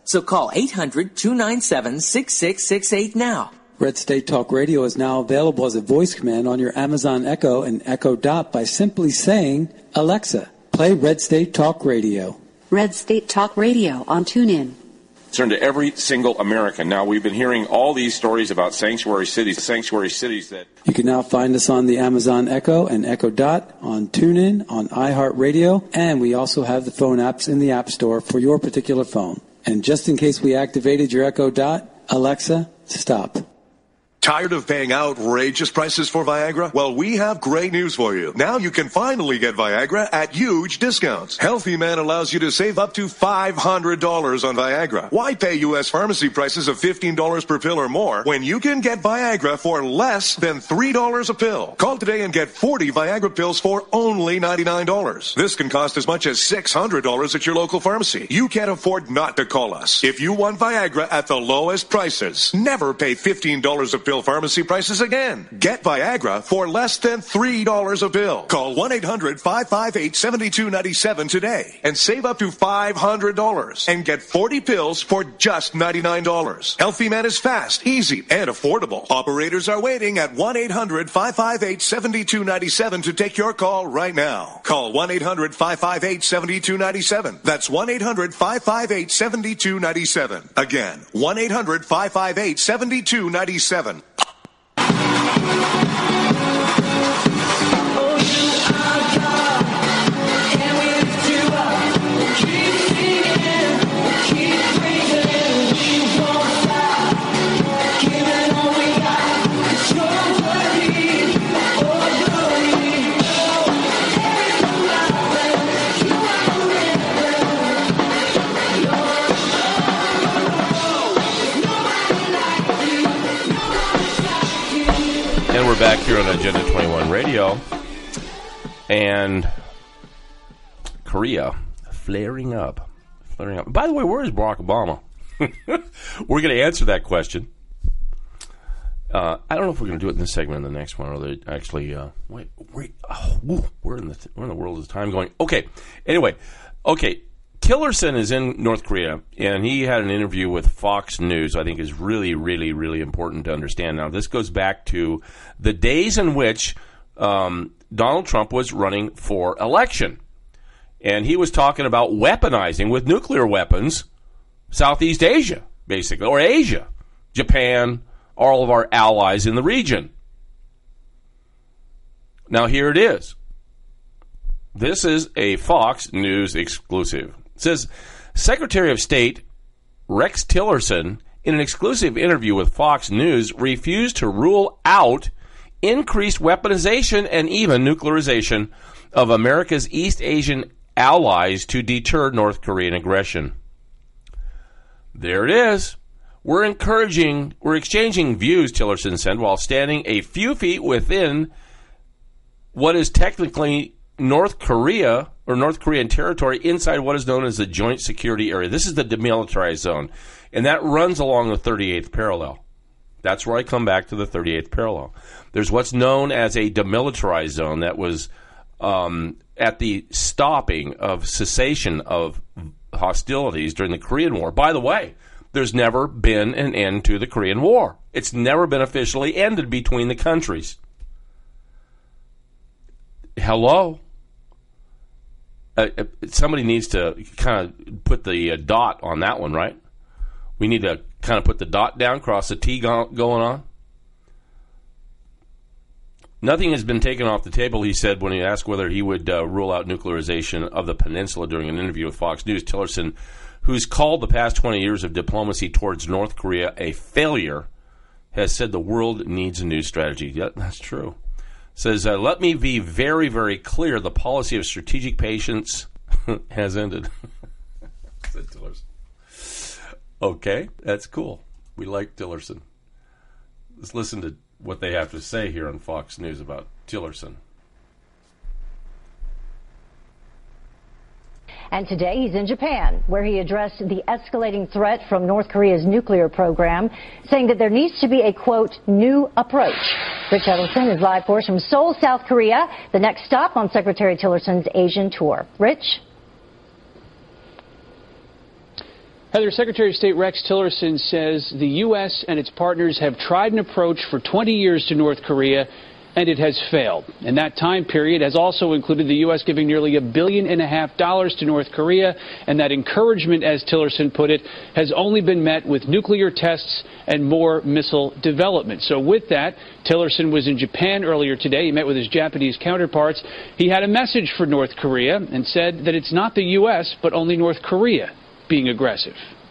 So call eight hundred, two nine seven, six six six eight now. Red State Talk Radio is now available as a voice command on your Amazon Echo and Echo Dot by simply saying, Alexa, play Red State Talk Radio. Red State Talk Radio on TuneIn. Turn to every single American. Now, we've been hearing all these stories about sanctuary cities, sanctuary cities that... You can now find us on the Amazon Echo and Echo Dot, on TuneIn, on iHeartRadio, and we also have the phone apps in the App Store for your particular phone. And just in case we activated your Echo Dot, Alexa, stop. Tired of paying outrageous prices for Viagra? Well, we have great news for you. Now you can finally get Viagra at huge discounts. Healthy Man allows you to save up to five hundred dollars on Viagra. Why pay U S pharmacy prices of fifteen dollars per pill or more when you can get Viagra for less than three dollars a pill? Call today and get forty Viagra pills for only ninety-nine dollars. This can cost as much as six hundred dollars at your local pharmacy. You can't afford not to call us. If you want Viagra at the lowest prices, never pay fifteen dollars a pill pharmacy prices again. Get Viagra for less than three dollars a pill. Call one eight hundred, five five eight, seven two nine seven today and save up to five hundred dollars and get forty pills for just ninety-nine dollars. Healthy Man is fast, easy, and affordable. Operators are waiting at one eight hundred, five five eight, seven two nine seven to take your call right now. Call one eight hundred, five five eight, seven two nine seven. That's one eight hundred, five five eight, seven two nine seven. Again, one eight hundred, five five eight, seven two nine seven. And we're back here on Agenda twenty-one Radio. And Korea flaring up. Flaring up. By the way, where is Barack Obama? We're going to answer that question. Uh, I don't know if we're going to do it in this segment or the next one, or they actually, uh, wait, wait, oh, woo, where in the where in the world is time going? Okay, anyway, okay, Tillerson is in North Korea, and he had an interview with Fox News. I think is really, really, really important to understand. Now, this goes back to the days in which um, Donald Trump was running for election, and he was talking about weaponizing with nuclear weapons Southeast Asia, basically, or Asia, Japan, all of our allies in the region. Now, here it is. This is a Fox News exclusive. It says, Secretary of State Rex Tillerson, in an exclusive interview with Fox News, refused to rule out increased weaponization and even nuclearization of America's East Asian allies to deter North Korean aggression. There it is. We're encouraging, we're exchanging views, Tillerson said, while standing a few feet within what is technically North Korea or North Korean territory inside what is known as the Joint Security Area. This is the demilitarized zone, and that runs along the thirty-eighth parallel. That's where I come back to the thirty-eighth parallel. There's what's known as a demilitarized zone that was um, at the stopping of cessation of hostilities during the Korean War. By the way, there's never been an end to the Korean War. It's never been officially ended between the countries. Hello? Uh, somebody needs to kind of put the uh, dot on that one, right? We need to kind of put the dot down, cross the T go- going on. Nothing has been taken off the table, he said, when he asked whether he would uh, rule out nuclearization of the peninsula during an interview with Fox News. Tillerson, who's called the past twenty years of diplomacy towards North Korea a failure, has said the world needs a new strategy. Yeah, that's true. Says, uh, let me be very, very clear. The policy of strategic patience has ended. Said Tillerson. Okay, that's cool. We like Tillerson. Let's listen to what they have to say here on Fox News about Tillerson. And today he's in Japan, where he addressed the escalating threat from North Korea's nuclear program, saying that there needs to be a, quote, new approach. Rich Edelson is live for us from Seoul, South Korea, the next stop on Secretary Tillerson's Asian tour. Rich? Heather, Secretary of State Rex Tillerson says the U S and its partners have tried an approach for twenty years to North Korea, and it has failed. And that time period has also included the U S giving nearly a billion and a half dollars to North Korea, and that encouragement, as Tillerson put it, has only been met with nuclear tests and more missile development. So with that, Tillerson was in Japan earlier today. He met with his Japanese counterparts. He had a message for North Korea and said that it's not the U S, but only North Korea being aggressive.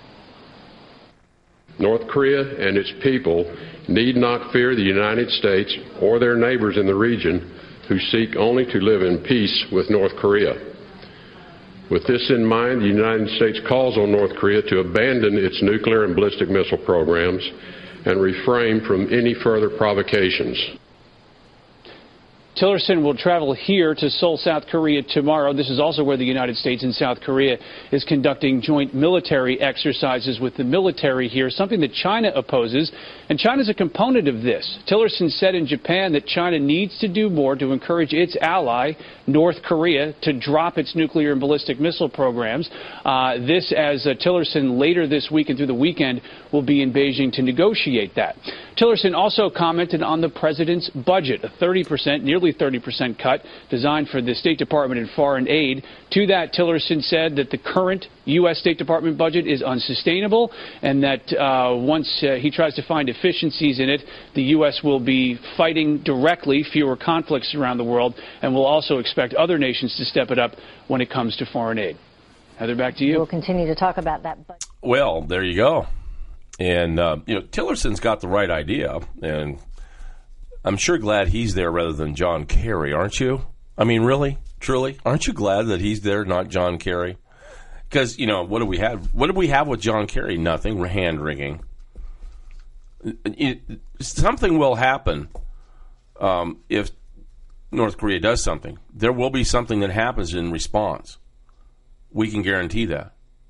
North Korea and its people need not fear the United States or their neighbors in the region who seek only to live in peace with North Korea. With this in mind, the United States calls on North Korea to abandon its nuclear and ballistic missile programs and refrain from any further provocations. Tillerson will travel here to Seoul, South Korea tomorrow. This is also where the United States and South Korea is conducting joint military exercises with the military here, something that China opposes. And China's a component of this. Tillerson said in Japan that China needs to do more to encourage its ally, North Korea, to drop its nuclear and ballistic missile programs. Uh, this, as uh, Tillerson later this week and through the weekend will be in Beijing to negotiate that. Tillerson also commented on the president's budget, a thirty percent, nearly thirty percent cut designed for the State Department and foreign aid. To that, Tillerson said that the current U S. State Department budget is unsustainable and that uh, once uh, he tries to find efficiencies in it, the U S will be fighting directly fewer conflicts around the world, and will also expect other nations to step it up when it comes to foreign aid. Heather, back to you. We'll continue to talk about that. But- well, there you go. And, uh, you know, Tillerson's got the right idea, and I'm sure glad he's there rather than John Kerry, aren't you? I mean, really, truly, aren't you glad that he's there, not John Kerry? Because, you know, what do we have? What did we have with John Kerry? Nothing. Hand wringing. It, something will happen um, if North Korea does something. There will be something that happens in response. We can guarantee that.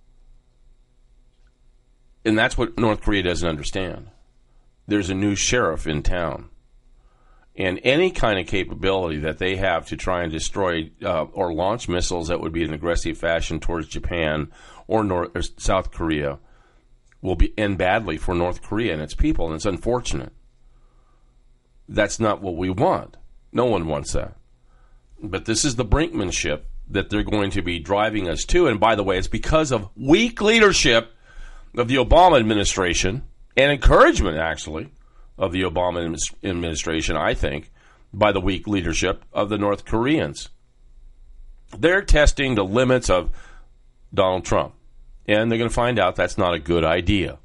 And that's what North Korea doesn't understand. There's a new sheriff in town. And any kind of capability that they have to try and destroy uh, or launch missiles that would be in aggressive fashion towards Japan or, North, or South Korea will be end badly for North Korea and its people, and it's unfortunate. That's not what we want. No one wants that. But this is the brinkmanship that they're going to be driving us to. And by the way, it's because of weak leadership of the Obama administration, and encouragement, actually, of the Obama administration, I think, by the weak leadership of the North Koreans. They're testing the limits of Donald Trump, and they're going to find out that's not a good idea.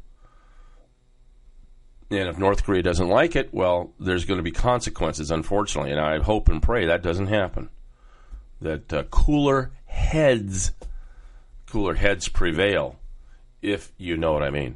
And if North Korea doesn't like it, well, there's going to be consequences, unfortunately, and I hope and pray that doesn't happen. That uh, cooler heads, cooler heads prevail, if you know what I mean.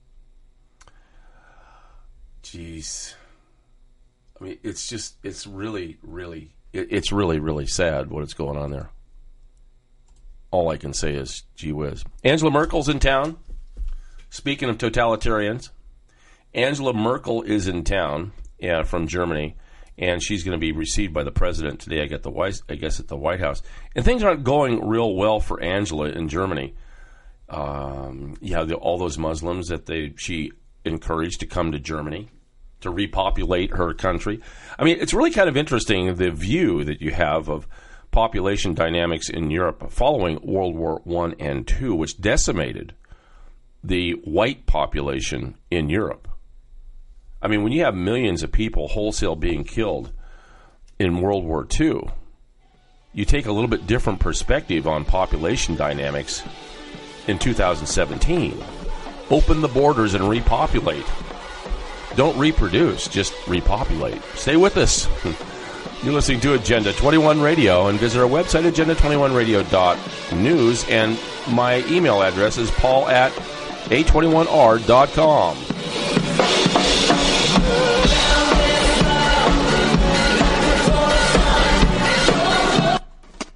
Jeez. I mean, it's just, it's really, really, it, it's really, really sad what's going on there. All I can say is, gee whiz. Angela Merkel's in town. Speaking of totalitarians, Angela Merkel is in town uh, from Germany, and she's going to be received by the president today, I, get the White, I guess, at the White House. And things aren't going real well for Angela in Germany. Um, you have the, all those Muslims that they she encouraged to come to Germany to repopulate her country. I mean, it's really kind of interesting, the view that you have of population dynamics in Europe following World War One and Two, which decimated the white population in Europe. I mean, when you have millions of people wholesale being killed in World War Two, you take a little bit different perspective on population dynamics in two thousand seventeen. Open the borders and repopulate. Don't reproduce, just repopulate. Stay with us. You're listening to Agenda twenty-one Radio, and visit our website, agenda twenty-one radio dot news, and my email address is paul at a twenty-one r dot com. A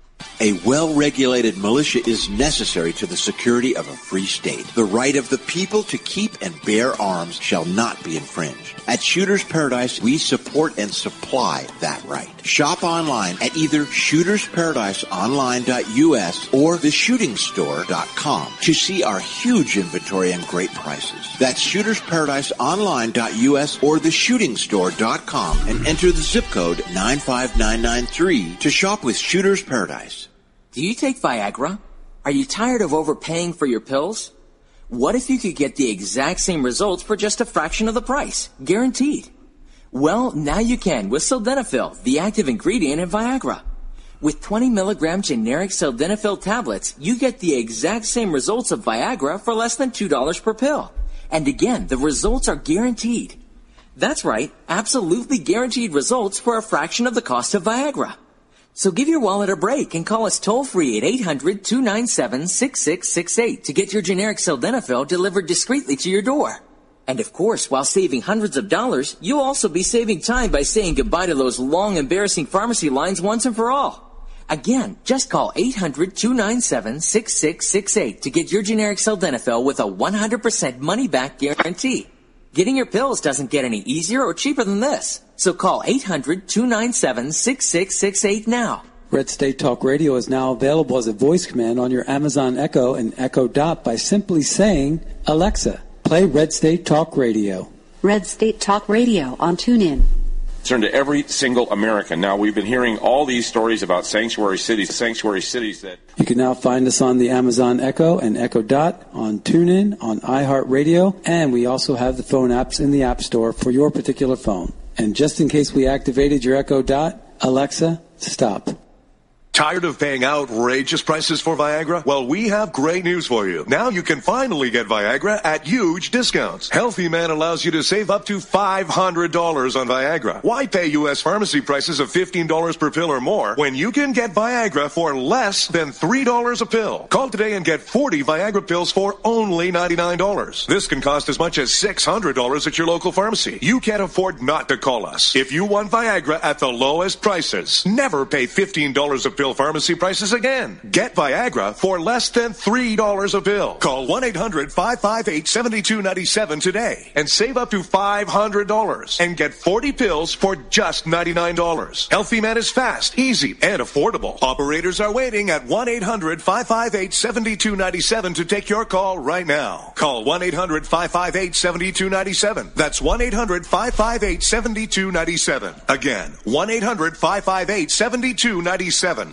A well-regulated militia is necessary to the security of a free state. The right of the people to keep and bear arms shall not be infringed. At Shooters Paradise, we support and supply that right. Shop online at either shooters paradise online dot u s or the shooting store dot com to see our huge inventory and great prices. That's shooters paradise online dot u s or the shooting store dot com and enter the zip code nine five nine nine three to shop with Shooters Paradise. Do you take Viagra? Are you tired of overpaying for your pills? What if you could get the exact same results for just a fraction of the price? Guaranteed. Well, now you can with Sildenafil, the active ingredient in Viagra. With twenty milligram generic Sildenafil tablets, you get the exact same results of Viagra for less than two dollars per pill. And again, the results are guaranteed. That's right, absolutely guaranteed results for a fraction of the cost of Viagra. So give your wallet a break and call us toll-free at eight hundred, two nine seven, six six six eight to get your generic Sildenafil delivered discreetly to your door. And of course, while saving hundreds of dollars, you'll also be saving time by saying goodbye to those long, embarrassing pharmacy lines once and for all. Again, just call eight hundred, two nine seven, six six six eight to get your generic Sildenafil with a one hundred percent money-back guarantee. Getting your pills doesn't get any easier or cheaper than this. So call eight hundred, two nine seven, six six six eight now. Red State Talk Radio is now available as a voice command on your Amazon Echo and Echo Dot by simply saying, Alexa, play Red State Talk Radio. Red State Talk Radio on TuneIn. Turn to every single American. Now, we've been hearing all these stories about sanctuary cities, sanctuary cities that... You can now find us on the Amazon Echo and Echo Dot, on TuneIn, on iHeartRadio, and we also have the phone apps in the App Store for your particular phone. And just in case we activated your Echo Dot, Alexa, stop. Tired of paying outrageous prices for Viagra? Well, we have great news for you. Now you can finally get Viagra at huge discounts. Healthy Man allows you to save up to five hundred dollars on Viagra. Why pay U S pharmacy prices of fifteen dollars per pill or more when you can get Viagra for less than three dollars a pill? Call today and get forty Viagra pills for only ninety-nine dollars. This can cost as much as six hundred dollars at your local pharmacy. You can't afford not to call us. If you want Viagra at the lowest prices, never pay fifteen dollars a pill pharmacy prices again. Get Viagra for less than three dollars a pill. Call one eight hundred, five five eight, seven two nine seven today and save up to five hundred dollars and get forty pills for just ninety-nine dollars. Healthy Man is fast, easy, and affordable. Operators are waiting at one eight hundred, five five eight, seven two nine seven to take your call right now. Call one eight hundred, five five eight, seven two nine seven. That's one eight hundred, five five eight, seven two nine seven. Again, one eight hundred, five five eight, seven two nine seven.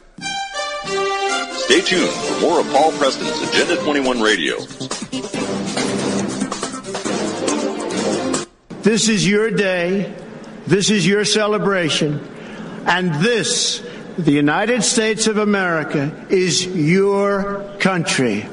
Stay tuned for more of Paul Preston's Agenda twenty-one Radio. This is your day. This is your celebration. And this, the United States of America, is your country.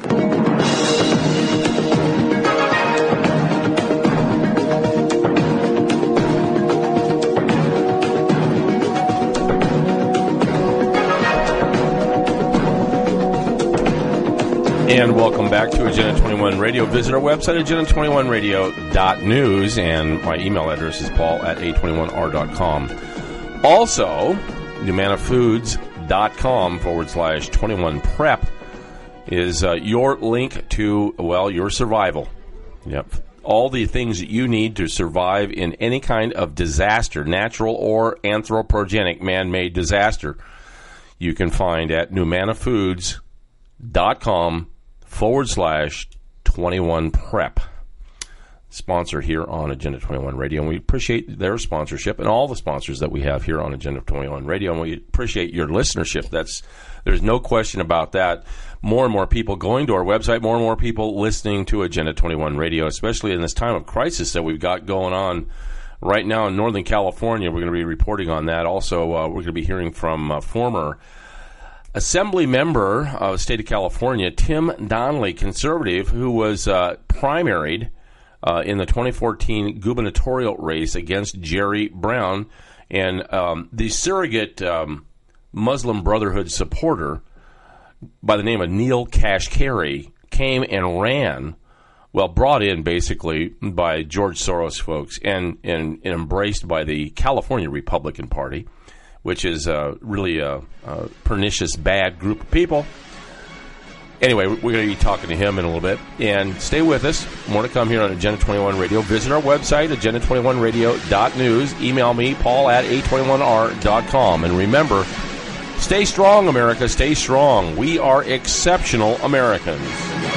And welcome back to Agenda twenty-one Radio. Visit our website, agenda twenty-one radio dot news, and my email address is paul at a twenty-one r dot com. Also, numanafoods.com forward slash 21 prep is uh, your link to, well, your survival. Yep. All the things that you need to survive in any kind of disaster, natural or anthropogenic man-made disaster, you can find at numanafoods.com forward slash 21 prep. Sponsor here on Agenda twenty-one Radio, and we appreciate their sponsorship and all the sponsors that we have here on Agenda twenty-one Radio, and we appreciate your listenership. That's there's no question about that. More and more people going to our website, more and more people listening to Agenda twenty-one Radio, especially in this time of crisis that we've got going on right now in Northern California. We're going to be reporting on that. Also, uh, we're going to be hearing from uh, former Assembly member of the state of California, Tim Donnelly, conservative, who was uh, primaried uh, in the twenty fourteen gubernatorial race against Jerry Brown, and um, the surrogate um, Muslim Brotherhood supporter by the name of Neil Kashkari came and ran, well, brought in basically by George Soros folks and, and, and embraced by the California Republican Party, which is uh, really a, a pernicious, bad group of people. Anyway, we're going to be talking to him in a little bit. And stay with us. More to come here on Agenda twenty-one Radio. Visit our website, agenda twenty-one radio dot news. Email me, paul at a twenty-one r dot com. And remember, stay strong, America. Stay strong. We are exceptional Americans.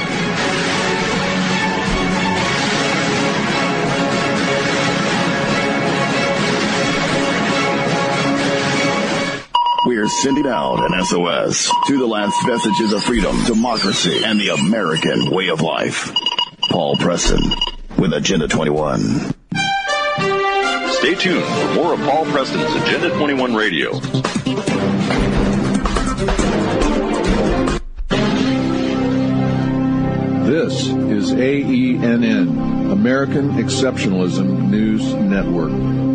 We're sending out an S O S to the last vestiges of freedom, democracy, and the American way of life. Paul Preston with Agenda twenty-one. Stay tuned for more of Paul Preston's Agenda twenty-one Radio. This is A E N N, American Exceptionalism News Network.